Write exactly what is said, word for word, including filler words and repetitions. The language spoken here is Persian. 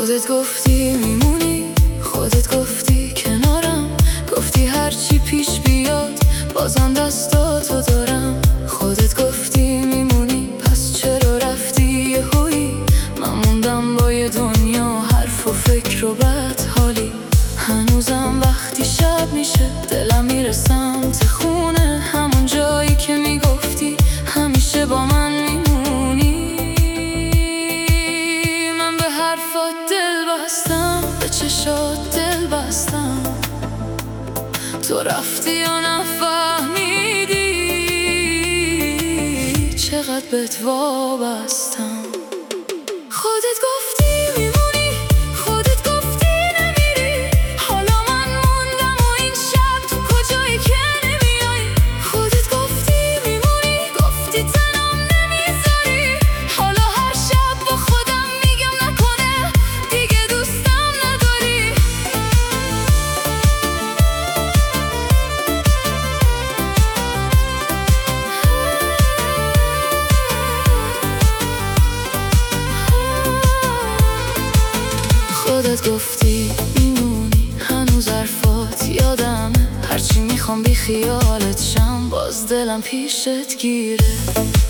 خودت گفتی میمونی، خودت گفتی کنارم، گفتی هرچی پیش بیاد بازم دستاتو دارم. خودت گفتی میمونی، پس چرا رفتی یهویی؟ من موندم با یه دنیا حرف و فکر و بد حالی. هنوزم وقتی شب میشه دلم میره سمت خونه، همون جایی که میگفتی همیشه با من میمونی. من به حرفات دل بستم، به چشات دل بستم، تو رفتی و نفهمیدی چقدر بهت وابستم. خودت گفتی میمونی، خودت گفتی نمیری، حالا من موندم و این شب تو کجایی که نمیای. خودت گفتی میمونی، گفتی تنم نمیذاری، حالا هر شب با خودم میگم نکنه دیگه دوستم نداری. خودت گفتی میمونی، هنوز حرفات یادمه، هرچی میخوام بی خیالت شم باز دلم پیشت گیره.